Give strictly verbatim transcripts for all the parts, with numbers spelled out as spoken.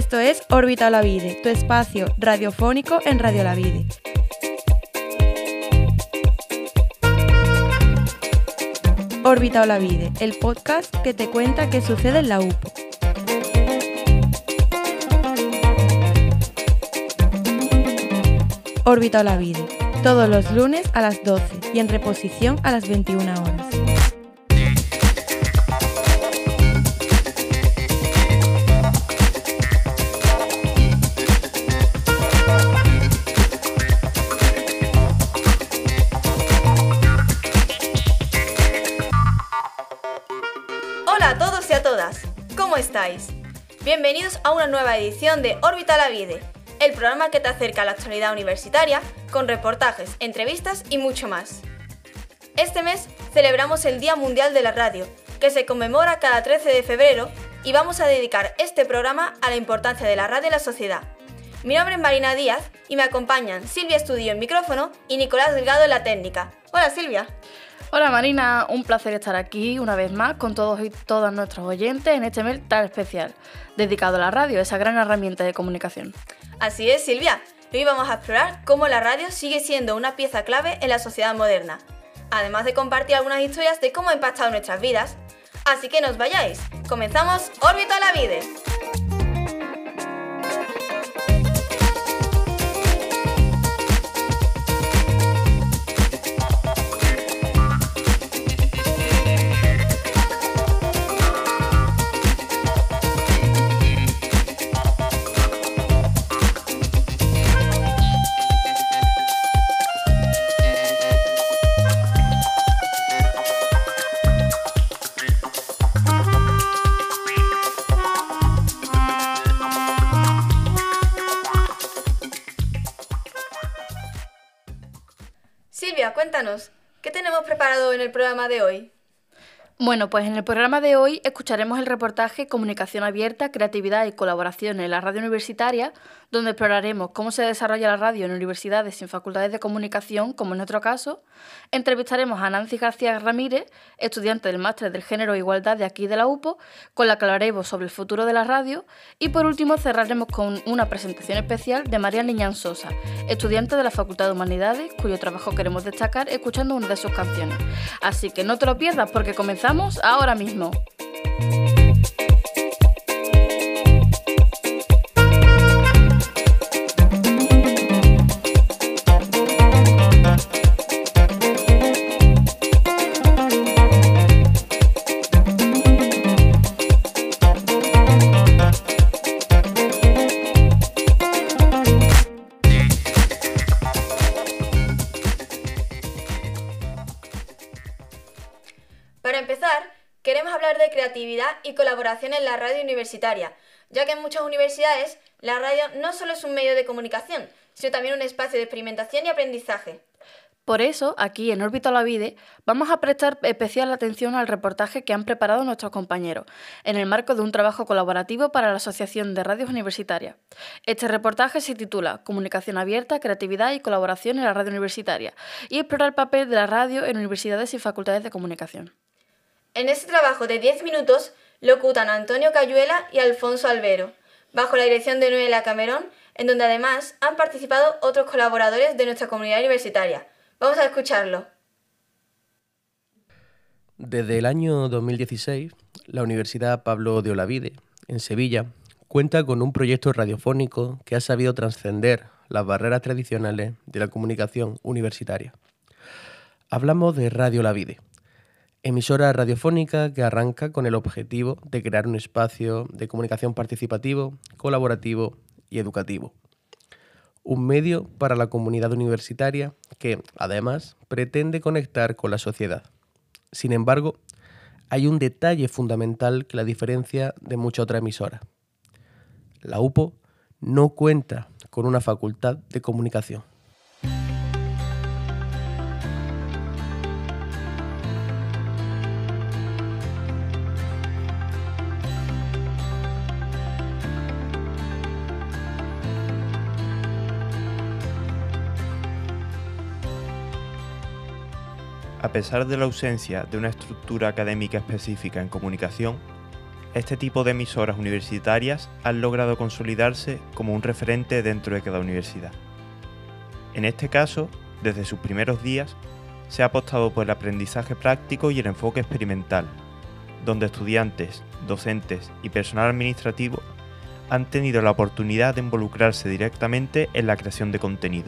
Esto es Órbita Olavide, tu espacio radiofónico en Radio Olavide. Órbita Olavide, el podcast que te cuenta qué sucede en la U P O. Órbita Olavide, todos los lunes a las doce y en reposición a las veintiuna horas. Hola a todos y a todas, ¿cómo estáis? Bienvenidos a una nueva edición de Órbita Olavide, el programa que te acerca a la actualidad universitaria con reportajes, entrevistas y mucho más. Este mes celebramos el Día Mundial de la Radio, que se conmemora cada trece de febrero, y vamos a dedicar este programa a la importancia de la radio en la sociedad. Mi nombre es Marina Díaz y me acompañan Silvia Estudillo en micrófono y Nicolás Delgado en la técnica. Hola Silvia. Hola Marina, un placer estar aquí una vez más con todos y todas nuestros oyentes en este mes tan especial, dedicado a la radio, esa gran herramienta de comunicación. Así es, Silvia. Hoy vamos a explorar cómo la radio sigue siendo una pieza clave en la sociedad moderna, además de compartir algunas historias de cómo ha impactado nuestras vidas. Así que no os vayáis, comenzamos Órbita Olavide. Silvia, cuéntanos, ¿qué tenemos preparado en el programa de hoy? Bueno, pues en el programa de hoy escucharemos el reportaje Comunicación Abierta, Creatividad y Colaboración en la Radio Universitaria, donde exploraremos cómo se desarrolla la radio en universidades sin facultades de comunicación, como en nuestro caso. Entrevistaremos a Nancy García Ramírez, estudiante del Máster del Género e Igualdad de aquí de la U P O, con la que hablaremos sobre el futuro de la radio. Y por último cerraremos con una presentación especial de María Liñán Sosa, estudiante de la Facultad de Humanidades, cuyo trabajo queremos destacar escuchando una de sus canciones. Así que no te lo pierdas porque comenzamos ahora mismo. Para empezar, queremos hablar de creatividad y colaboración en la radio universitaria, ya que en muchas universidades la radio no solo es un medio de comunicación, sino también un espacio de experimentación y aprendizaje. Por eso, aquí en Órbita Olavide, vamos a prestar especial atención al reportaje que han preparado nuestros compañeros, en el marco de un trabajo colaborativo para la Asociación de Radios Universitarias. Este reportaje se titula Comunicación Abierta, Creatividad y Colaboración en la Radio Universitaria, y explora el papel de la radio en universidades y facultades de comunicación. En este trabajo de diez minutos locutan Antonio Cayuela y Alfonso Albero, bajo la dirección de Noelia Camerón, en donde además han participado otros colaboradores de nuestra comunidad universitaria. Vamos a escucharlo. Desde el año dos mil dieciséis, la Universidad Pablo de Olavide, en Sevilla, cuenta con un proyecto radiofónico que ha sabido trascender las barreras tradicionales de la comunicación universitaria. Hablamos de Radio Olavide, emisora radiofónica que arranca con el objetivo de crear un espacio de comunicación participativo, colaborativo y educativo. Un medio para la comunidad universitaria que, además, pretende conectar con la sociedad. Sin embargo, hay un detalle fundamental que la diferencia de muchas otras emisoras. La U P O no cuenta con una facultad de comunicación. A pesar de la ausencia de una estructura académica específica en comunicación, este tipo de emisoras universitarias han logrado consolidarse como un referente dentro de cada universidad. En este caso, desde sus primeros días, se ha apostado por el aprendizaje práctico y el enfoque experimental, donde estudiantes, docentes y personal administrativo han tenido la oportunidad de involucrarse directamente en la creación de contenido.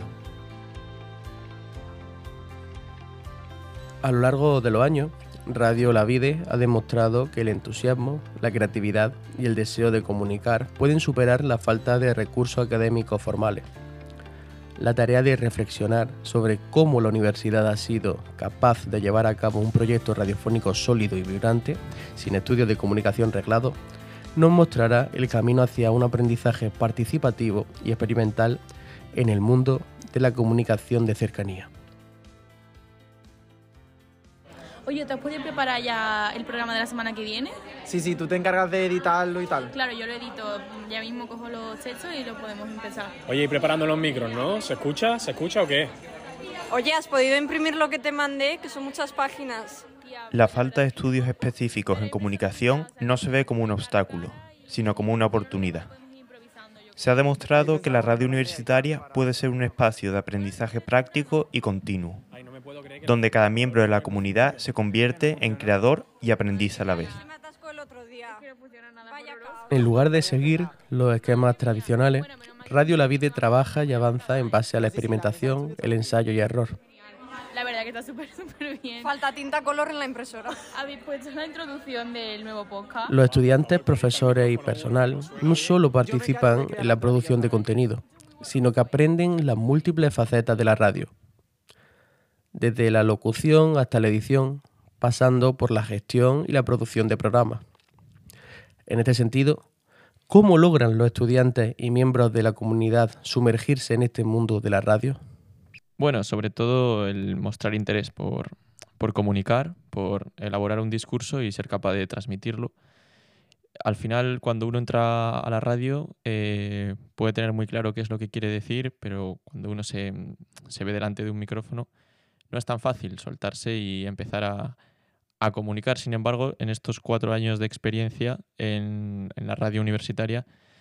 A lo largo de los años, Radio Olavide ha demostrado que el entusiasmo, la creatividad y el deseo de comunicar pueden superar la falta de recursos académicos formales. La tarea de reflexionar sobre cómo la universidad ha sido capaz de llevar a cabo un proyecto radiofónico sólido y vibrante, sin estudios de comunicación reglados, nos mostrará el camino hacia un aprendizaje participativo y experimental en el mundo de la comunicación de cercanía. Oye, ¿te has podido preparar ya el programa de la semana que viene? Sí, sí, tú te encargas de editarlo y tal. Claro, yo lo edito, ya mismo cojo los textos y lo podemos empezar. Oye, y preparando los micros, ¿no? ¿Se escucha? ¿Se escucha o qué? Oye, ¿has podido imprimir lo que te mandé? Que son muchas páginas. La falta de estudios específicos en comunicación no se ve como un obstáculo, sino como una oportunidad. Se ha demostrado que la radio universitaria puede ser un espacio de aprendizaje práctico y continuo, donde cada miembro de la comunidad se convierte en creador y aprendiz a la vez. En lugar de seguir los esquemas tradicionales, Radio Olavide trabaja y avanza en base a la experimentación, el ensayo y error. La verdad que está súper, súper bien. Falta tinta color en la impresora. Habéis puesto la introducción del nuevo podcast. Los estudiantes, profesores y personal no solo participan en la producción de contenido, sino que aprenden las múltiples facetas de la radio, desde la locución hasta la edición, pasando por la gestión y la producción de programas. En este sentido, ¿cómo logran los estudiantes y miembros de la comunidad sumergirse en este mundo de la radio? Bueno, sobre todo el mostrar interés por, por comunicar, por elaborar un discurso y ser capaz de transmitirlo. Al final, cuando uno entra a la radio, eh, puede tener muy claro qué es lo que quiere decir, pero cuando uno se, se ve delante de un micrófono, no es tan fácil soltarse y empezar a, a comunicar. Sin embargo, en estos cuatro años de experiencia en, en la radio universitaria,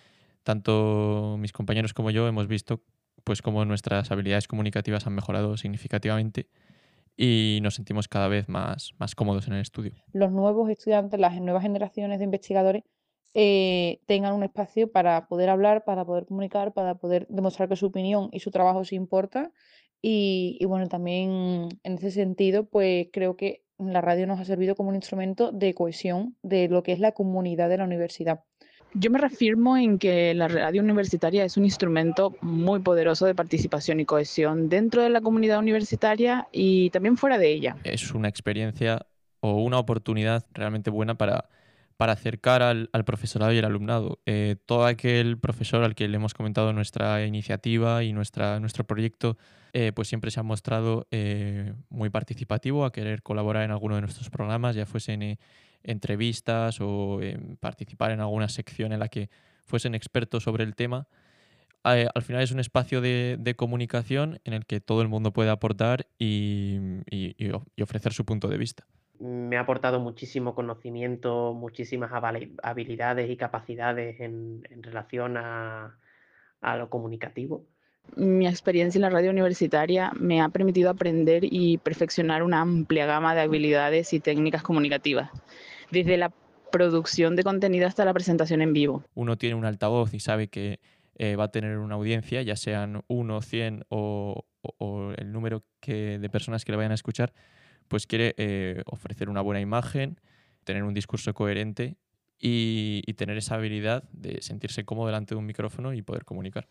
tanto mis compañeros como yo hemos visto pues cómo nuestras habilidades comunicativas han mejorado significativamente y nos sentimos cada vez más, más cómodos en el estudio. Los nuevos estudiantes, las nuevas generaciones de investigadores eh, tengan un espacio para poder hablar, para poder comunicar, para poder demostrar que su opinión y su trabajo se importa. Y, y bueno, también en ese sentido, pues creo que la radio nos ha servido como un instrumento de cohesión de lo que es la comunidad de la universidad. Yo me reafirmo en que la radio universitaria es un instrumento muy poderoso de participación y cohesión dentro de la comunidad universitaria y también fuera de ella. Es una experiencia o una oportunidad realmente buena para, para acercar al, al profesorado y al alumnado. Eh, todo aquel profesor al que le hemos comentado nuestra iniciativa y nuestra, nuestro proyecto, eh, pues siempre se ha mostrado eh, muy participativo a querer colaborar en alguno de nuestros programas, ya fuesen eh, entrevistas o eh, participar en alguna sección en la que fuesen expertos sobre el tema. Eh, al final es un espacio de, de comunicación en el que todo el mundo puede aportar y, y, y ofrecer su punto de vista. Me ha aportado muchísimo conocimiento, muchísimas habilidades y capacidades en, en relación a, a lo comunicativo. Mi experiencia en la radio universitaria me ha permitido aprender y perfeccionar una amplia gama de habilidades y técnicas comunicativas, desde la producción de contenido hasta la presentación en vivo. Uno tiene un altavoz y sabe que eh, va a tener una audiencia, ya sean uno, cien o, o, o el número que, de personas que le vayan a escuchar, pues quiere eh, ofrecer una buena imagen, tener un discurso coherente y, y tener esa habilidad de sentirse cómodo delante de un micrófono y poder comunicar.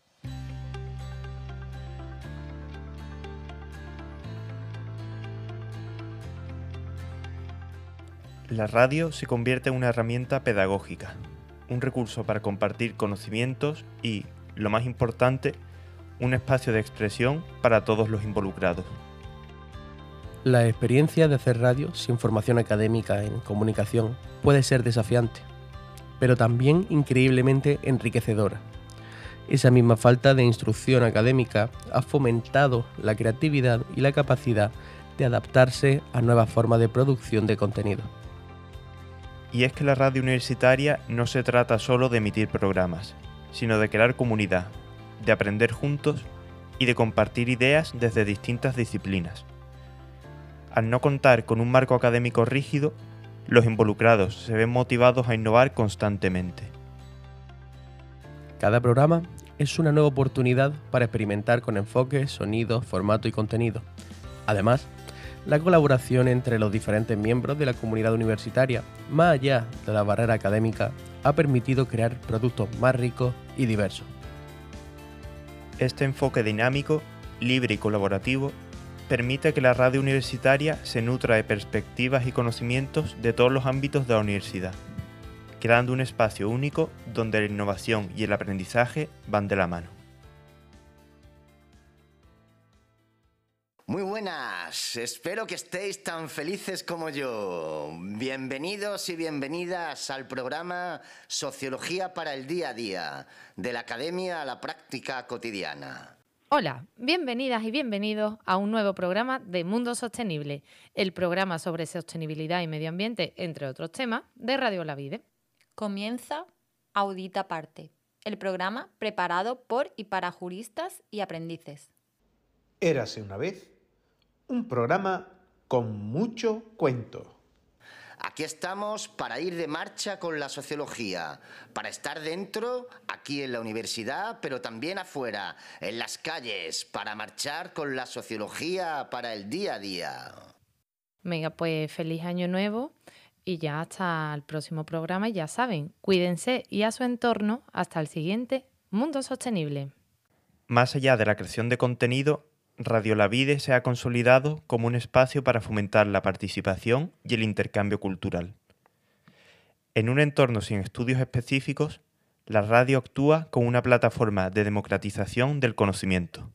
La radio se convierte en una herramienta pedagógica, un recurso para compartir conocimientos y, lo más importante, un espacio de expresión para todos los involucrados. La experiencia de hacer radio sin formación académica en comunicación puede ser desafiante, pero también increíblemente enriquecedora. Esa misma falta de instrucción académica ha fomentado la creatividad y la capacidad de adaptarse a nuevas formas de producción de contenido. Y es que la radio universitaria no se trata solo de emitir programas, sino de crear comunidad, de aprender juntos y de compartir ideas desde distintas disciplinas. Al no contar con un marco académico rígido, los involucrados se ven motivados a innovar constantemente. Cada programa es una nueva oportunidad para experimentar con enfoques, sonidos, formato y contenido. Además, la colaboración entre los diferentes miembros de la comunidad universitaria, más allá de la barrera académica, ha permitido crear productos más ricos y diversos. Este enfoque dinámico, libre y colaborativo permite que la radio universitaria se nutra de perspectivas y conocimientos de todos los ámbitos de la universidad, creando un espacio único donde la innovación y el aprendizaje van de la mano. Muy buenas, espero que estéis tan felices como yo. Bienvenidos y bienvenidas al programa Sociología para el Día a Día, de la Academia a la Práctica Cotidiana. Hola, bienvenidas y bienvenidos a un nuevo programa de Mundo Sostenible, el programa sobre sostenibilidad y medio ambiente, entre otros temas, de Radio Olavide. Comienza Audita Aparte, el programa preparado por y para juristas y aprendices. Érase una vez un programa con mucho cuento. Aquí estamos para ir de marcha con la sociología, para estar dentro, aquí en la universidad, pero también afuera, en las calles, para marchar con la sociología para el día a día. Venga, pues feliz año nuevo y ya hasta el próximo programa. Y ya saben, cuídense y a su entorno hasta el siguiente Mundo Sostenible. Más allá de la creación de contenido, Radio Olavide se ha consolidado como un espacio para fomentar la participación y el intercambio cultural. En un entorno sin estudios específicos, la radio actúa como una plataforma de democratización del conocimiento.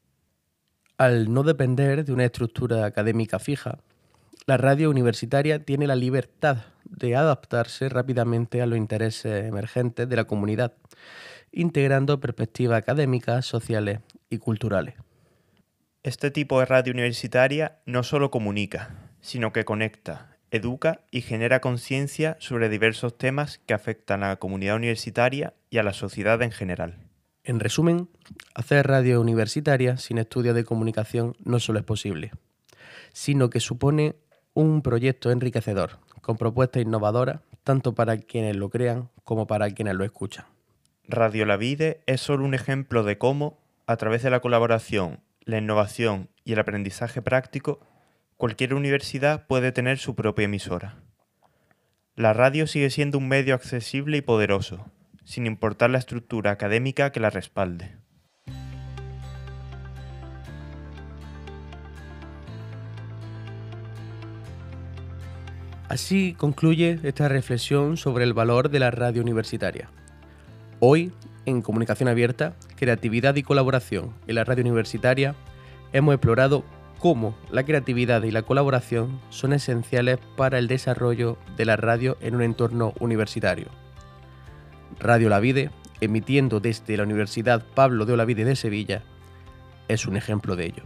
Al no depender de una estructura académica fija, la radio universitaria tiene la libertad de adaptarse rápidamente a los intereses emergentes de la comunidad, integrando perspectivas académicas, sociales y culturales. Este tipo de radio universitaria no solo comunica, sino que conecta, educa y genera conciencia sobre diversos temas que afectan a la comunidad universitaria y a la sociedad en general. En resumen, hacer radio universitaria sin estudios de comunicación no solo es posible, sino que supone un proyecto enriquecedor, con propuestas innovadoras tanto para quienes lo crean como para quienes lo escuchan. Radio Olavide es solo un ejemplo de cómo, a través de la colaboración, la innovación y el aprendizaje práctico, cualquier universidad puede tener su propia emisora. La radio sigue siendo un medio accesible y poderoso, sin importar la estructura académica que la respalde. Así concluye esta reflexión sobre el valor de la radio universitaria. Hoy, en Comunicación Abierta, Creatividad y Colaboración en la radio universitaria, hemos explorado cómo la creatividad y la colaboración son esenciales para el desarrollo de la radio en un entorno universitario. Radio Olavide, emitiendo desde la Universidad Pablo de Olavide de Sevilla, es un ejemplo de ello.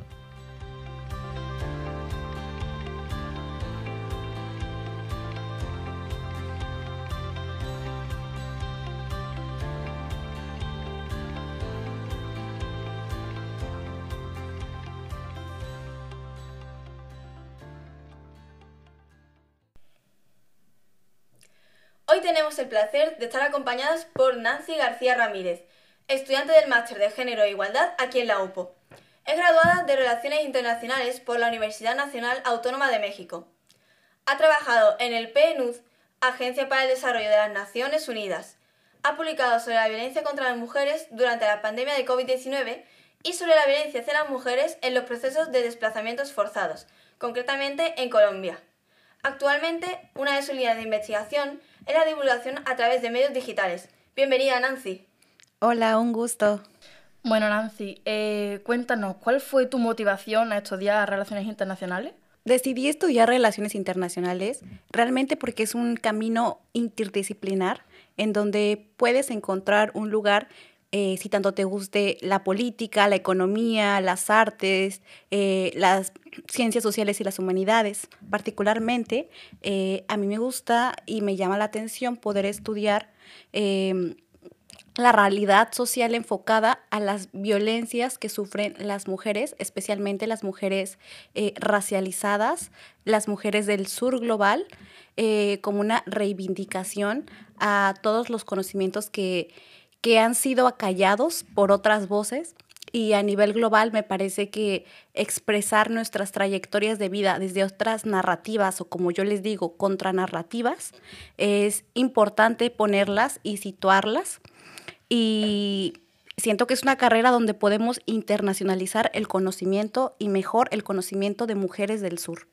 Hoy tenemos el placer de estar acompañados por Nancy García Ramírez, estudiante del Máster de Género e Igualdad aquí en la U P O. Es graduada de Relaciones Internacionales por la Universidad Nacional Autónoma de México. Ha trabajado en el P N U D, Agencia para el Desarrollo de las Naciones Unidas. Ha publicado sobre la violencia contra las mujeres durante la pandemia de COVID diecinueve y sobre la violencia hacia las mujeres en los procesos de desplazamientos forzados, concretamente en Colombia. Actualmente, una de sus líneas de investigación es la divulgación a través de medios digitales. Bienvenida, Nancy. Hola, un gusto. Bueno, Nancy, eh, cuéntanos, ¿cuál fue tu motivación a estudiar Relaciones Internacionales? Decidí estudiar Relaciones Internacionales realmente porque es un camino interdisciplinar en donde puedes encontrar un lugar eh, si tanto te guste la política, la economía, las artes, eh, las ciencias sociales y las humanidades. Particularmente, eh, a mí me gusta y me llama la atención poder estudiar eh, la realidad social enfocada a las violencias que sufren las mujeres, especialmente las mujeres eh, racializadas, las mujeres del sur global, eh, como una reivindicación a todos los conocimientos que, que han sido acallados por otras voces. Y a nivel global me parece que expresar nuestras trayectorias de vida desde otras narrativas, o como yo les digo, contranarrativas, es importante ponerlas y situarlas. Y siento que es una carrera donde podemos internacionalizar el conocimiento y mejor el conocimiento de mujeres del sur.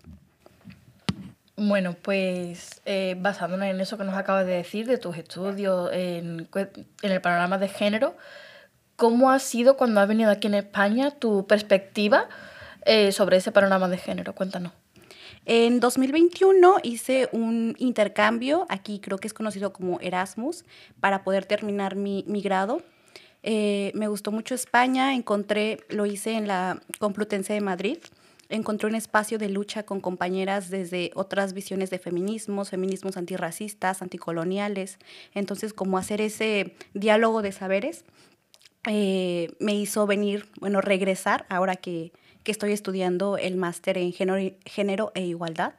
Bueno, pues eh, basándonos en eso que nos acabas de decir, de tus estudios en, en el panorama de género, ¿cómo ha sido cuando has venido aquí en España tu perspectiva eh, sobre ese panorama de género? Cuéntanos. En dos mil veintiuno hice un intercambio, aquí creo que es conocido como Erasmus, para poder terminar mi, mi grado. Eh, me gustó mucho España, encontré, lo hice en la Complutense de Madrid, encontré un espacio de lucha con compañeras desde otras visiones de feminismos, feminismos antirracistas, anticoloniales. Entonces, como hacer ese diálogo de saberes eh, me hizo venir, bueno, regresar ahora que... que estoy estudiando el máster en género, género e igualdad.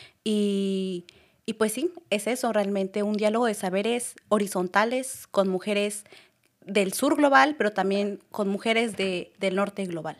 Y, y pues sí, es eso, realmente un diálogo de saberes horizontales con mujeres del sur global, pero también con mujeres de, del norte global.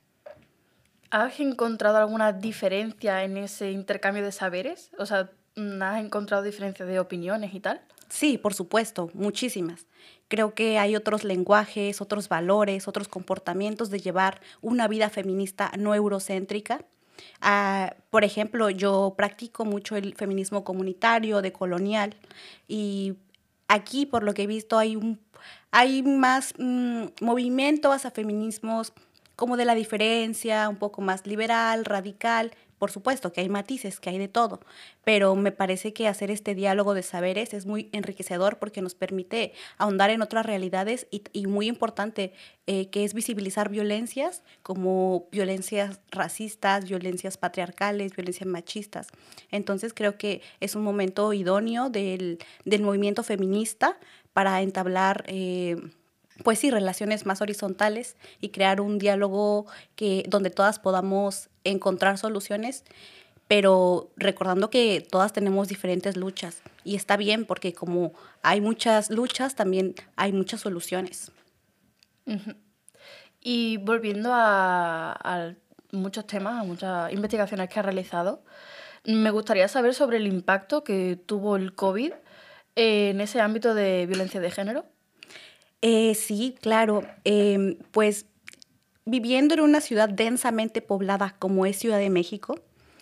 ¿Has encontrado alguna diferencia en ese intercambio de saberes? O sea, ¿has encontrado diferencias de opiniones y tal? Sí, por supuesto, muchísimas. Creo que hay otros lenguajes, otros valores, otros comportamientos de llevar una vida feminista no eurocéntrica. Uh, por ejemplo, yo practico mucho el feminismo comunitario, decolonial, y aquí, por lo que he visto, hay, un, hay más mmm, movimiento hacia feminismos como de la diferencia, un poco más liberal, radical. Por supuesto que hay matices, que hay de todo, pero me parece que hacer este diálogo de saberes es muy enriquecedor porque nos permite ahondar en otras realidades y, y muy importante, eh, que es visibilizar violencias como violencias racistas, violencias patriarcales, violencias machistas. Entonces creo que es un momento idóneo del, del movimiento feminista para entablar... Eh, pues sí, relaciones más horizontales y crear un diálogo que, donde todas podamos encontrar soluciones, pero recordando que todas tenemos diferentes luchas y está bien porque como hay muchas luchas, también hay muchas soluciones. Uh-huh. Y volviendo a, a muchos temas, a muchas investigaciones que has realizado, me gustaría saber sobre el impacto que tuvo el COVID en ese ámbito de violencia de género. Eh, sí, claro. Eh, pues viviendo en una ciudad densamente poblada como es Ciudad de México,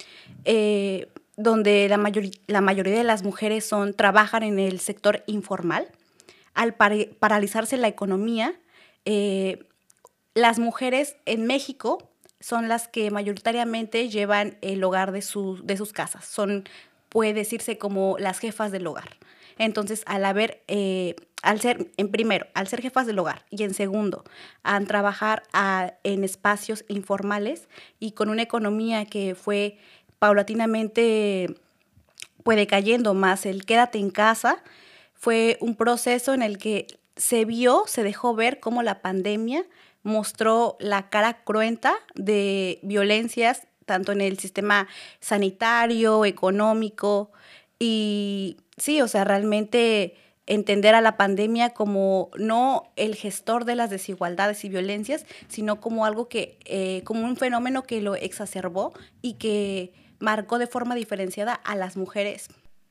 eh, donde la, mayor, la mayoría de las mujeres son, trabajan en el sector informal, al par paralizarse la economía, eh, las mujeres en México son las que mayoritariamente llevan el hogar de, su, de sus casas. Son, puede decirse, como las jefas del hogar. Entonces, al haber... Eh, Al ser, en primero, al ser jefas del hogar y en segundo, al trabajar a, en espacios informales y con una economía que fue paulatinamente pues, decayendo más el quédate en casa, fue un proceso en el que se vio, se dejó ver cómo la pandemia mostró la cara cruenta de violencias tanto en el sistema sanitario, económico y sí, o sea, realmente... entender a la pandemia como no el gestor de las desigualdades y violencias, sino como algo que, eh, como un fenómeno que lo exacerbó y que marcó de forma diferenciada a las mujeres.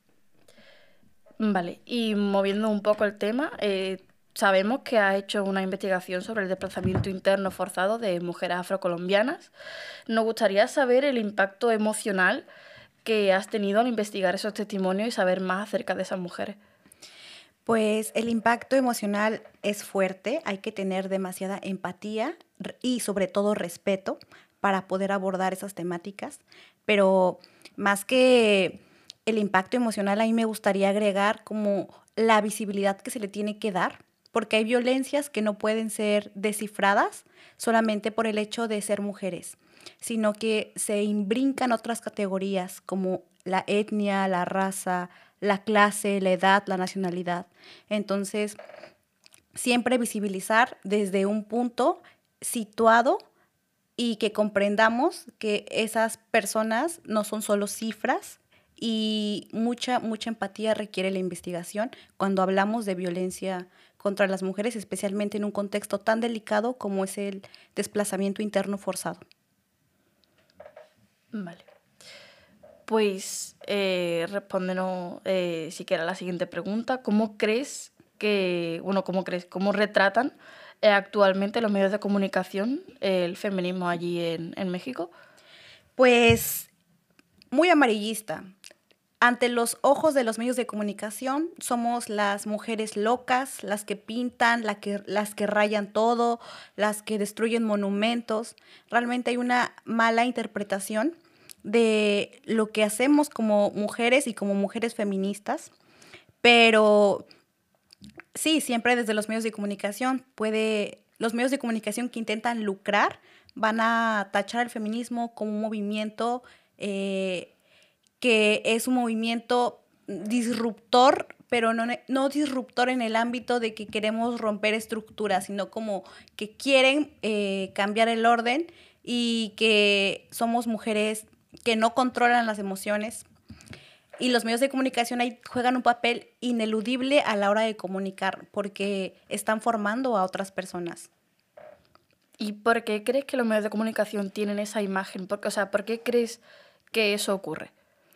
Vale, y moviendo un poco el tema, eh, sabemos que has hecho una investigación sobre el desplazamiento interno forzado de mujeres afrocolombianas. Nos gustaría saber el impacto emocional que has tenido al investigar esos testimonios y saber más acerca de esas mujeres. Pues el impacto emocional es fuerte, hay que tener demasiada empatía y sobre todo respeto para poder abordar esas temáticas, pero más que el impacto emocional a mí me gustaría agregar como la visibilidad que se le tiene que dar porque hay violencias que no pueden ser descifradas solamente por el hecho de ser mujeres, sino que se imbrincan otras categorías como la etnia, la raza, la clase, la edad, la nacionalidad. Entonces, siempre visibilizar desde un punto situado y que comprendamos que esas personas no son solo cifras, y mucha, mucha empatía requiere la investigación cuando hablamos de violencia contra las mujeres, especialmente en un contexto tan delicado como es el desplazamiento interno forzado. Vale. Pues eh, respóndenos eh, si quieres la siguiente pregunta. ¿Cómo crees que, bueno, cómo crees, cómo retratan eh, actualmente los medios de comunicación eh, el feminismo allí en, en México? Pues muy amarillista. Ante los ojos de los medios de comunicación, somos las mujeres locas, las que pintan, la que, las que rayan todo, las que destruyen monumentos. Realmente hay una mala interpretación de lo que hacemos como mujeres y como mujeres feministas, pero sí, siempre desde los medios de comunicación puede, los medios de comunicación que intentan lucrar van a tachar el feminismo como un movimiento eh, que es un movimiento disruptor, pero no, no disruptor en el ámbito de que queremos romper estructuras, sino como que quieren eh, cambiar el orden y que somos mujeres que no controlan las emociones. Y los medios de comunicación ahí juegan un papel ineludible a la hora de comunicar, porque están formando a otras personas. ¿Y por qué crees que los medios de comunicación tienen esa imagen? Porque, o sea, ¿por qué crees que eso ocurre?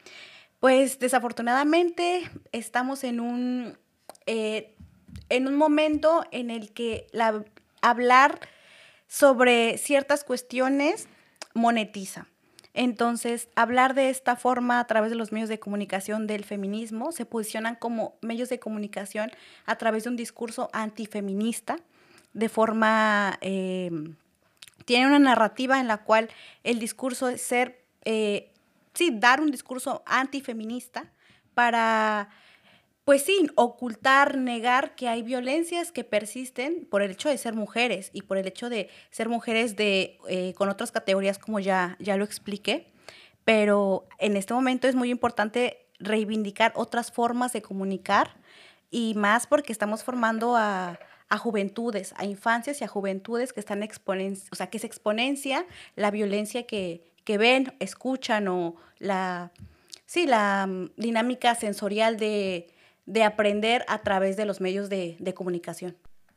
Pues desafortunadamente estamos en un, eh, en un momento en el que la, hablar sobre ciertas cuestiones monetiza. Entonces, hablar de esta forma a través de los medios de comunicación del feminismo se posicionan como medios de comunicación a través de un discurso antifeminista, de forma, eh, tiene una narrativa en la cual el discurso es ser, eh, sí, dar un discurso antifeminista para, pues sí, ocultar, negar que hay violencias que persisten por el hecho de ser mujeres y por el hecho de ser mujeres de, eh, con otras categorías como ya, ya lo expliqué, pero en este momento es muy importante reivindicar otras formas de comunicar y más porque estamos formando a, a juventudes, a infancias y a juventudes que están exponen, o sea, que se exponencia la violencia que que ven, escuchan o la, sí, la um, dinámica sensorial de, de aprender a través de los medios de, de comunicación.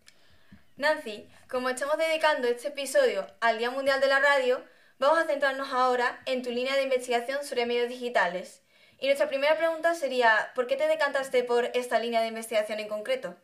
Nancy, como estamos dedicando este episodio al Día Mundial de la Radio, vamos a centrarnos ahora en tu línea de investigación sobre medios digitales. Y nuestra primera pregunta sería, ¿por qué te decantaste por esta línea de investigación en concreto?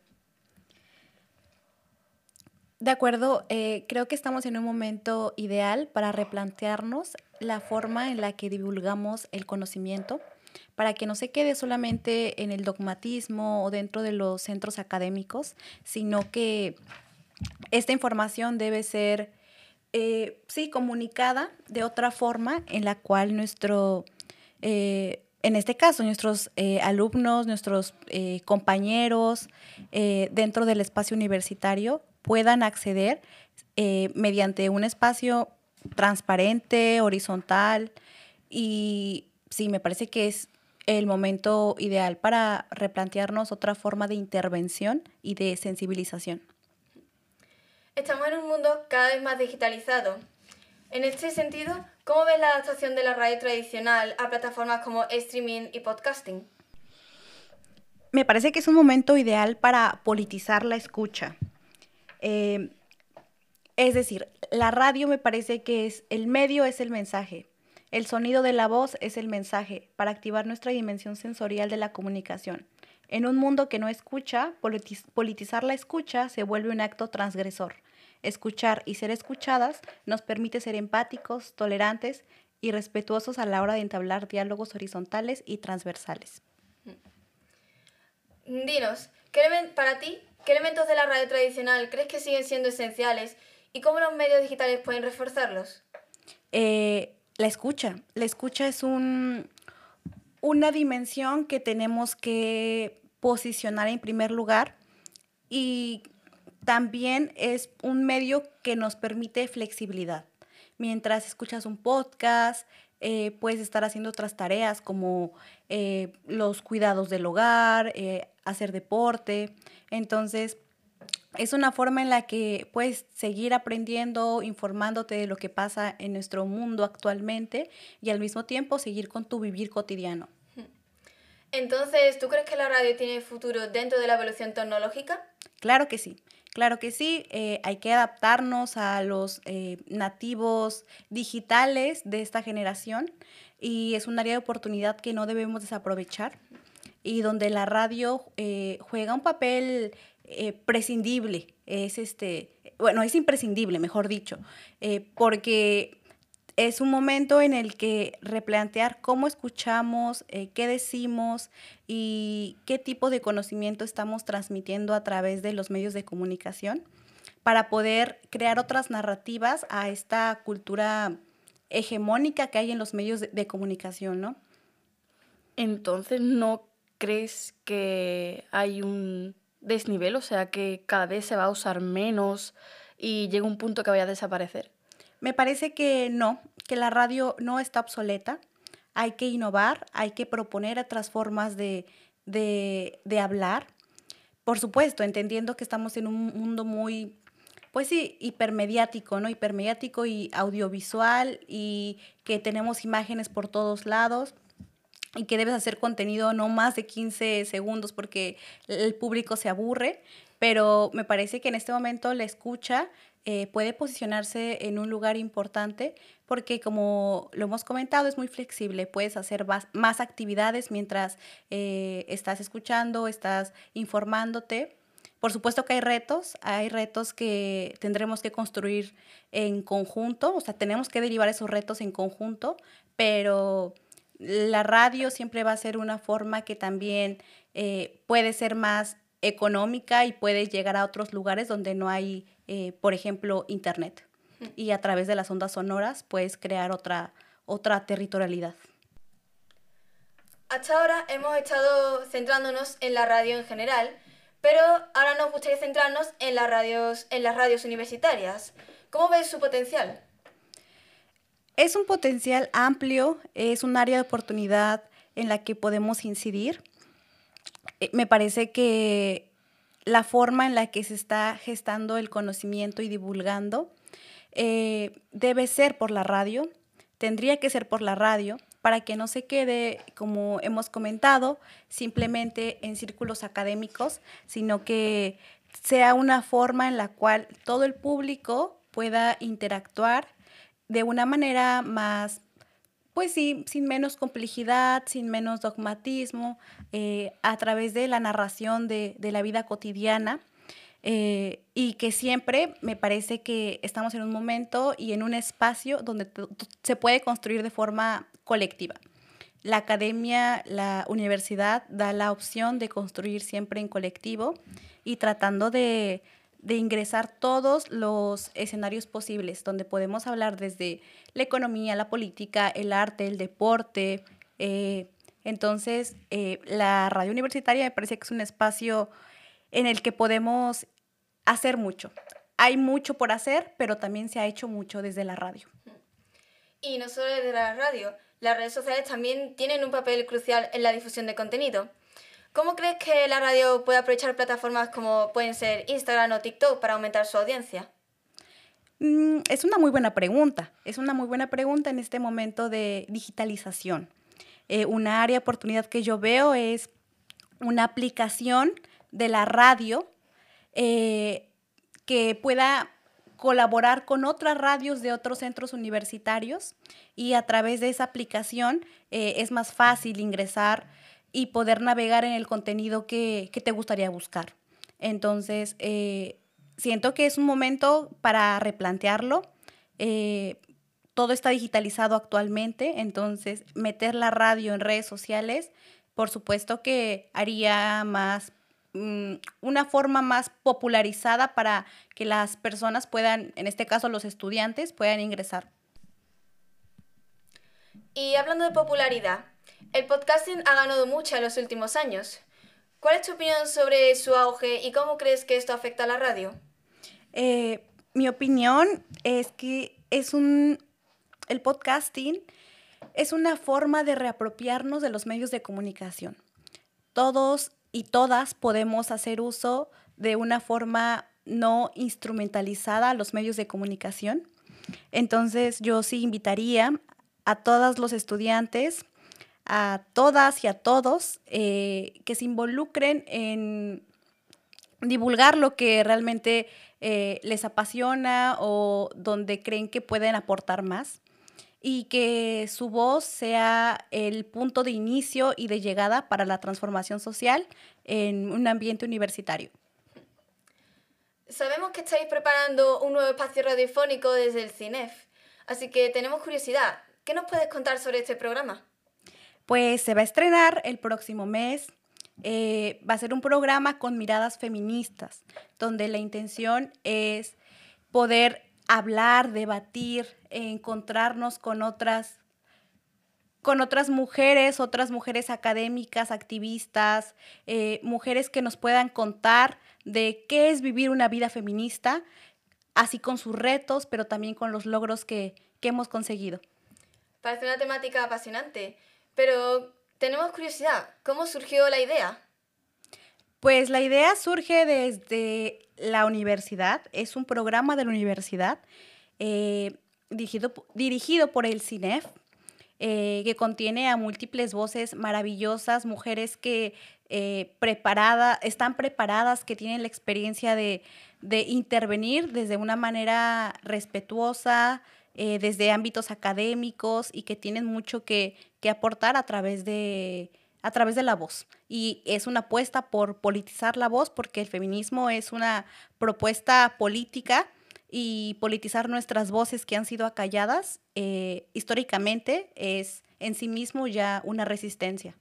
De acuerdo, eh, creo que estamos en un momento ideal para replantearnos la forma en la que divulgamos el conocimiento, para que no se quede solamente en el dogmatismo o dentro de los centros académicos, sino que esta información debe ser, eh, sí, comunicada de otra forma en la cual nuestro, eh, en este caso, nuestros eh, alumnos, nuestros eh, compañeros eh, dentro del espacio universitario puedan acceder eh, mediante un espacio transparente, horizontal, y sí, me parece que es el momento ideal para replantearnos otra forma de intervención y de sensibilización. Estamos en un mundo cada vez más digitalizado. En este sentido, ¿cómo ves la adaptación de la radio tradicional a plataformas como streaming y podcasting? Me parece que es un momento ideal para politizar la escucha. Eh, es decir, la radio me parece que es el medio es el mensaje, el sonido de la voz es el mensaje para activar nuestra dimensión sensorial de la comunicación. En un mundo que no escucha, politiz- politizar la escucha se vuelve un acto transgresor. Escuchar y ser escuchadas nos permite ser empáticos, tolerantes y respetuosos a la hora de entablar diálogos horizontales y transversales. Dinos, ¿qué elemen- para ti, ¿qué elementos de la radio tradicional crees que siguen siendo esenciales y cómo los medios digitales pueden reforzarlos? Eh, la escucha. La escucha es un, una dimensión que tenemos que posicionar en primer lugar y también es un medio que nos permite flexibilidad. Mientras escuchas un podcast, eh, puedes estar haciendo otras tareas como eh, los cuidados del hogar, eh, hacer deporte. Entonces, es una forma en la que puedes seguir aprendiendo, informándote de lo que pasa en nuestro mundo actualmente y al mismo tiempo seguir con tu vivir cotidiano. Entonces, ¿tú crees que la radio tiene futuro dentro de la evolución tecnológica? Claro que sí. Claro que sí, eh, hay que adaptarnos a los eh, nativos digitales de esta generación y es un área de oportunidad que no debemos desaprovechar y donde la radio eh, juega un papel eh, prescindible, es este, bueno, es imprescindible, mejor dicho, eh, porque es un momento en el que replantear cómo escuchamos, eh, qué decimos y qué tipo de conocimiento estamos transmitiendo a través de los medios de comunicación para poder crear otras narrativas a esta cultura hegemónica que hay en los medios de, de comunicación, ¿no? Entonces, ¿no crees que hay un desnivel? O sea, que cada vez se va a usar menos y llega un punto que vaya a desaparecer. Me parece que no, que la radio no está obsoleta. Hay que innovar, hay que proponer otras formas de, de, de hablar. Por supuesto, entendiendo que estamos en un mundo muy, pues sí, hipermediático, ¿no? Hipermediático y audiovisual y que tenemos imágenes por todos lados y que debes hacer contenido no más de quince segundos porque el público se aburre, pero me parece que en este momento la escucha Eh, puede posicionarse en un lugar importante porque, como lo hemos comentado, es muy flexible. Puedes hacer más, más actividades mientras eh, estás escuchando, estás informándote. Por supuesto que hay retos, hay retos que tendremos que construir en conjunto, o sea, tenemos que derivar esos retos en conjunto, pero la radio siempre va a ser una forma que también eh, puede ser más económica y puede llegar a otros lugares donde no hay, eh, por ejemplo, internet. Y a través de las ondas sonoras puedes crear otra, otra territorialidad. Hasta ahora hemos estado centrándonos en la radio en general, pero ahora nos gustaría centrarnos en las radios, en las radios universitarias. ¿Cómo ves su potencial? Es un potencial amplio, es un área de oportunidad en la que podemos incidir. Me parece que la forma en la que se está gestando el conocimiento y divulgando eh, debe ser por la radio, tendría que ser por la radio, para que no se quede, como hemos comentado, simplemente en círculos académicos, sino que sea una forma en la cual todo el público pueda interactuar de una manera más, pues sí, sin menos complejidad, sin menos dogmatismo, eh, a través de la narración de, de la vida cotidiana, eh, y que siempre me parece que estamos en un momento y en un espacio donde se puede construir de forma colectiva. La academia, la universidad da la opción de construir siempre en colectivo y tratando de, de ingresar todos los escenarios posibles, donde podemos hablar desde la economía, la política, el arte, el deporte. Eh, entonces, eh, la radio universitaria me parece que es un espacio en el que podemos hacer mucho. Hay mucho por hacer, pero también se ha hecho mucho desde la radio. Y no solo desde la radio, las redes sociales también tienen un papel crucial en la difusión de contenido. ¿Cómo crees que la radio puede aprovechar plataformas como pueden ser Instagram o TikTok para aumentar su audiencia? Mm, es una muy buena pregunta. Es una muy buena pregunta en este momento de digitalización. Eh, una área de oportunidad que yo veo es una aplicación de la radio eh, que pueda colaborar con otras radios de otros centros universitarios y a través de esa aplicación eh, es más fácil ingresar y poder navegar en el contenido que, que te gustaría buscar. Entonces, eh, siento que es un momento para replantearlo. Eh, todo está digitalizado actualmente, entonces meter la radio en redes sociales, por supuesto que haría más una forma más popularizada para que las personas puedan, en este caso los estudiantes, puedan ingresar. Y hablando de popularidad, el podcasting ha ganado mucho en los últimos años. ¿Cuál es tu opinión sobre su auge y cómo crees que esto afecta a la radio? Eh, mi opinión es que es un, el podcasting es una forma de reapropiarnos de los medios de comunicación. Todos y todas podemos hacer uso de una forma no instrumentalizada a los medios de comunicación. Entonces, yo sí invitaría a todos los estudiantes, a todas y a todos, eh, que se involucren en divulgar lo que realmente eh, les apasiona o donde creen que pueden aportar más, y que su voz sea el punto de inicio y de llegada para la transformación social en un ambiente universitario. Sabemos que estáis preparando un nuevo espacio radiofónico desde el CINEF, así que tenemos curiosidad. ¿Qué nos puedes contar sobre este programa? Pues se va a estrenar el próximo mes. Eh, va a ser un programa con miradas feministas, donde la intención es poder hablar, debatir, encontrarnos con otras, con otras mujeres, otras mujeres académicas, activistas, eh, mujeres que nos puedan contar de qué es vivir una vida feminista, así con sus retos, pero también con los logros que, que hemos conseguido. Parece una temática apasionante, pero tenemos curiosidad, ¿cómo surgió la idea? Pues la idea surge desde la universidad, es un programa de la universidad eh, dirigido, dirigido por el CINEF, eh, que contiene a múltiples voces maravillosas, mujeres que eh, preparada, están preparadas, que tienen la experiencia de, de intervenir desde una manera respetuosa, eh, desde ámbitos académicos, y que tienen mucho que, que aportar a través de... a través de la voz. Y es una apuesta por politizar la voz, porque el feminismo es una propuesta política, y politizar nuestras voces que han sido acalladas eh, históricamente es en sí mismo ya una resistencia.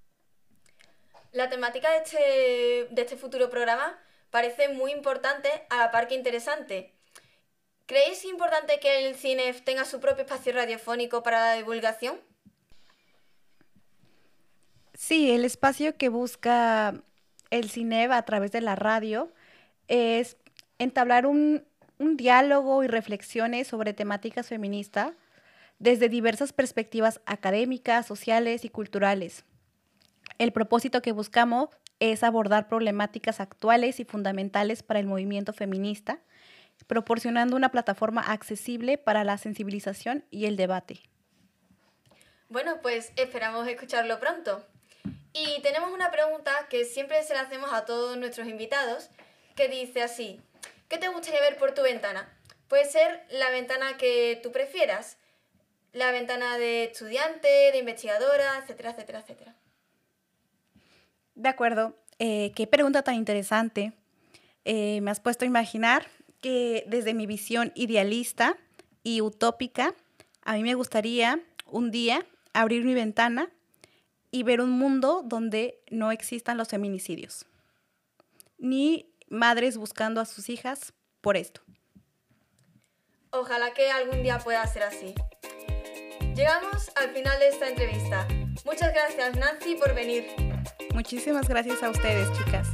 La temática de este, de este futuro programa parece muy importante, a la par que interesante. ¿Creéis importante que el CINEF tenga su propio espacio radiofónico para la divulgación? Sí, el espacio que busca el CINEF a través de la radio es entablar un, un diálogo y reflexiones sobre temáticas feministas desde diversas perspectivas académicas, sociales y culturales. El propósito que buscamos es abordar problemáticas actuales y fundamentales para el movimiento feminista, proporcionando una plataforma accesible para la sensibilización y el debate. Bueno, pues esperamos escucharlo pronto. Y tenemos una pregunta que siempre se la hacemos a todos nuestros invitados, que dice así: ¿qué te gustaría ver por tu ventana? Puede ser la ventana que tú prefieras, la ventana de estudiante, de investigadora, etcétera, etcétera, etcétera. De acuerdo. Eh, qué pregunta tan interesante. Eh, me has puesto a imaginar que desde mi visión idealista y utópica, a mí me gustaría un día abrir mi ventana y ver un mundo donde no existan los feminicidios, ni madres buscando a sus hijas por esto. Ojalá que algún día pueda ser así. Llegamos al final de esta entrevista. Muchas gracias, Nancy, por venir. Muchísimas gracias a ustedes, chicas.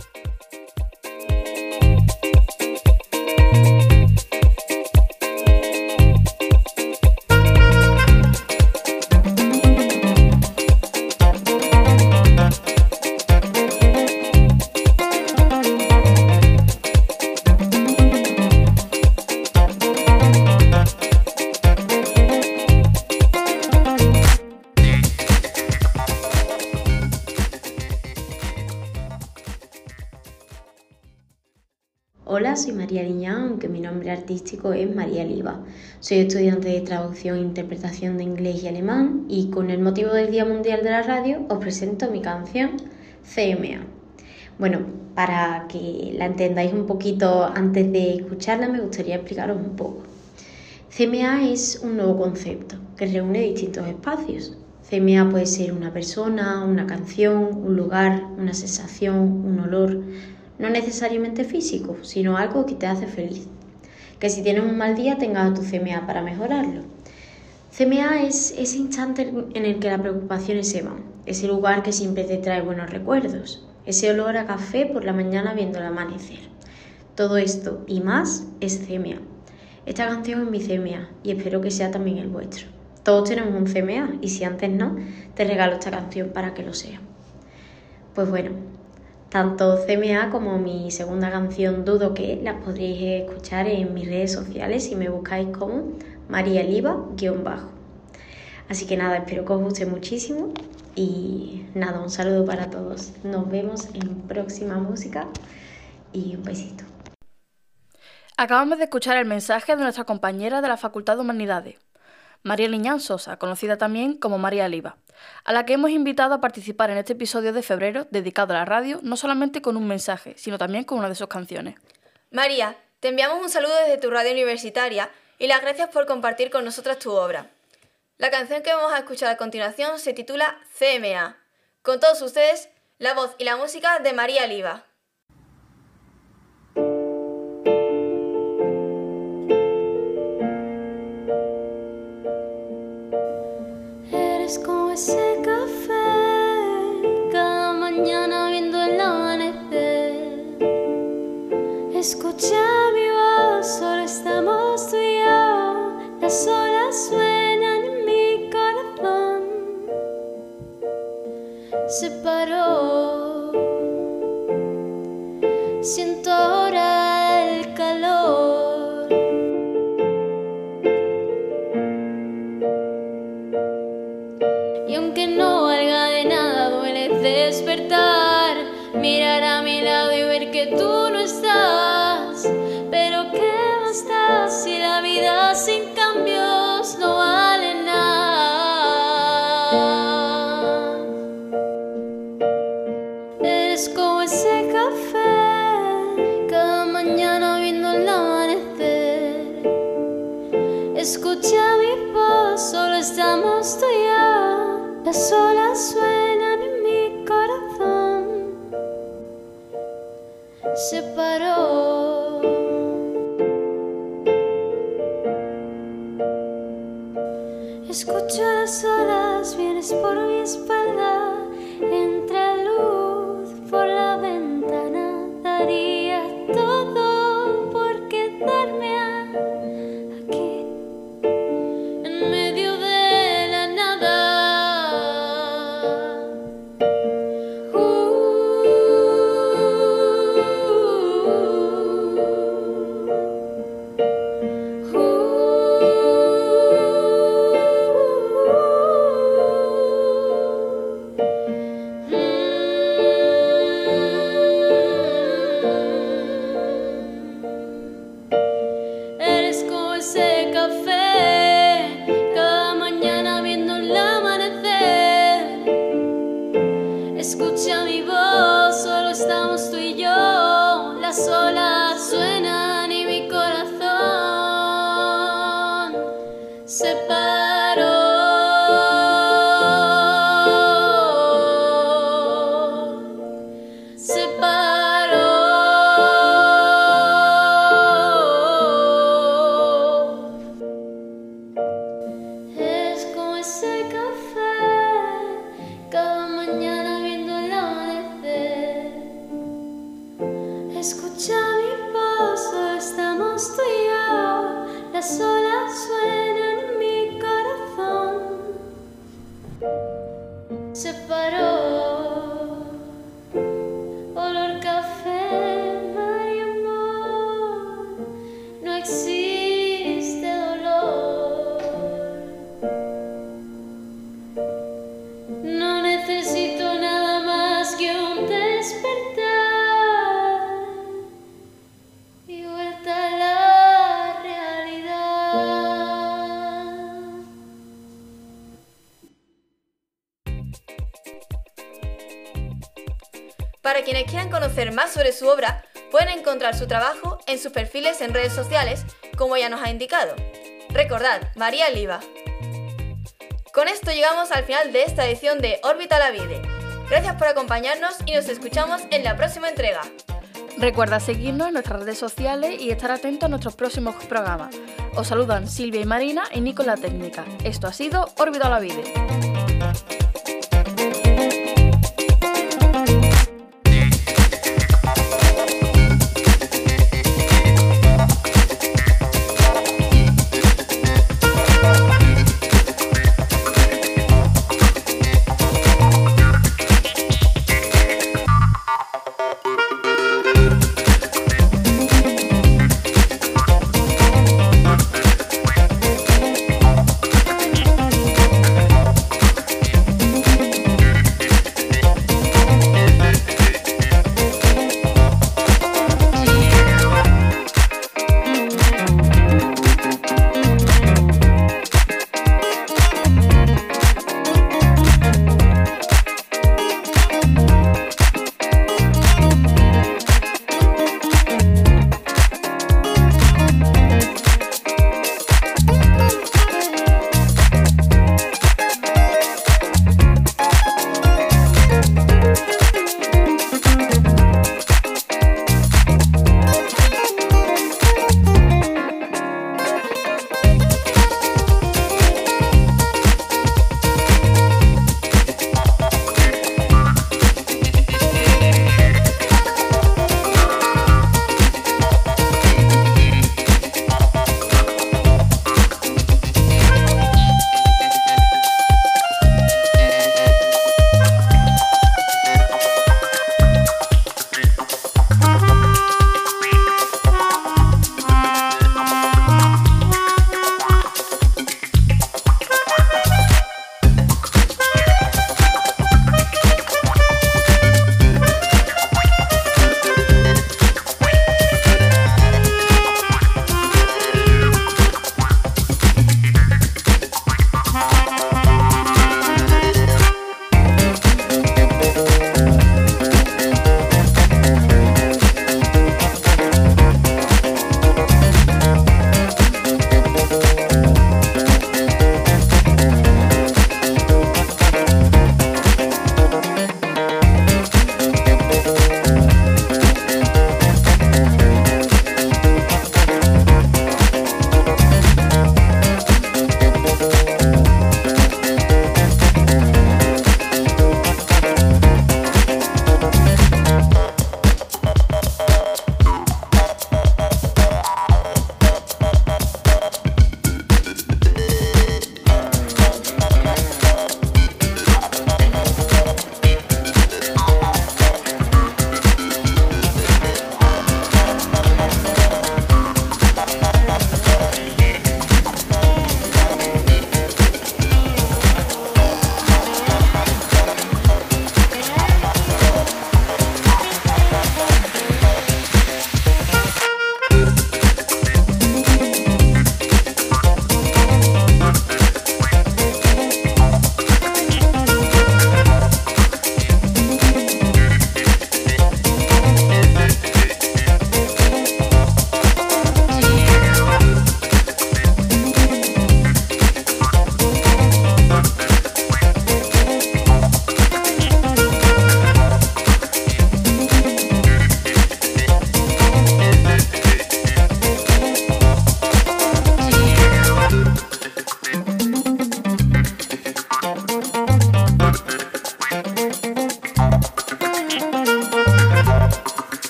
Hola, soy María Liñán, aunque mi nombre artístico es María Liva. Soy estudiante de traducción e interpretación de inglés y alemán, y con el motivo del Día Mundial de la Radio os presento mi canción C M A. Bueno, para que la entendáis un poquito antes de escucharla, me gustaría explicaros un poco. C M A es un nuevo concepto que reúne distintos espacios. C M A puede ser una persona, una canción, un lugar, una sensación, un olor. No necesariamente físico, sino algo que te hace feliz. Que si tienes un mal día tengas a tu C M A para mejorarlo. C M A es ese instante en el que las preocupaciones se van, ese lugar que siempre te trae buenos recuerdos, ese olor a café por la mañana viendo el amanecer. Todo esto y más es C M A. Esta canción es mi C M A y espero que sea también el vuestro. Todos tenemos un C M A y si antes no, te regalo esta canción para que lo sea. Pues bueno, tanto C M A como mi segunda canción Dudo que las podréis escuchar en mis redes sociales si me buscáis como María Liva guión bajo. Así que nada, espero que os guste muchísimo y nada, un saludo para todos. Nos vemos en próxima música y un besito. Acabamos de escuchar el mensaje de nuestra compañera de la Facultad de Humanidades, María Liñán Sosa, conocida también como María Liva, a la que hemos invitado a participar en este episodio de febrero dedicado a la radio, no solamente con un mensaje, sino también con una de sus canciones. María, te enviamos un saludo desde tu radio universitaria y las gracias por compartir con nosotras tu obra. La canción que vamos a escuchar a continuación se titula C M A. Con todos ustedes, la voz y la música de María Liva. Eres como ese café, cada mañana viendo el amanecer. Escucha mi voz, solo estamos tú y yo. Las olas suenan en mi corazón. Se paró, siento ahora el calor. Y aunque no valga de nada, duele despertar, mirar a mi lado y ver que tú no estás. Pero qué más da si la vida sin cambios no vale nada. Eres como ese café, cada mañana viendo el amanecer. Escucha mi voz, solo estamos tú y yo. Las olas suenan en mi corazón. Se paró. Escucho las olas, vienes por mi espalda. Entra luz por la ventana. Daría todo por quedarme aquí, en medio de la nada. Eres como ese café, cada mañana viendo el amanecer. Escucha mi voz, solo estamos tú y yo. Las olas suenan y mi corazón se paró. Se paró. Es como ese café, cada mañana viendo el amanecer. Escucha mi voz, solo estamos tú y yo. Las olas suenan en mi corazón. Se paró. Olor café, mar y amor. No existe dolor. No necesito nada más que un despertar y vuelta a la realidad. Para quienes quieran conocer más sobre su obra, pueden encontrar su trabajo en sus perfiles en redes sociales, como ya nos ha indicado. Recordad, María Liva. Con esto llegamos al final de esta edición de Órbita la Vida. Gracias por acompañarnos y nos escuchamos en la próxima entrega. Recuerda seguirnos en nuestras redes sociales y estar atento a nuestros próximos programas. Os saludan Silvia y Marina y Nico en la técnica. Esto ha sido Órbita la Vida.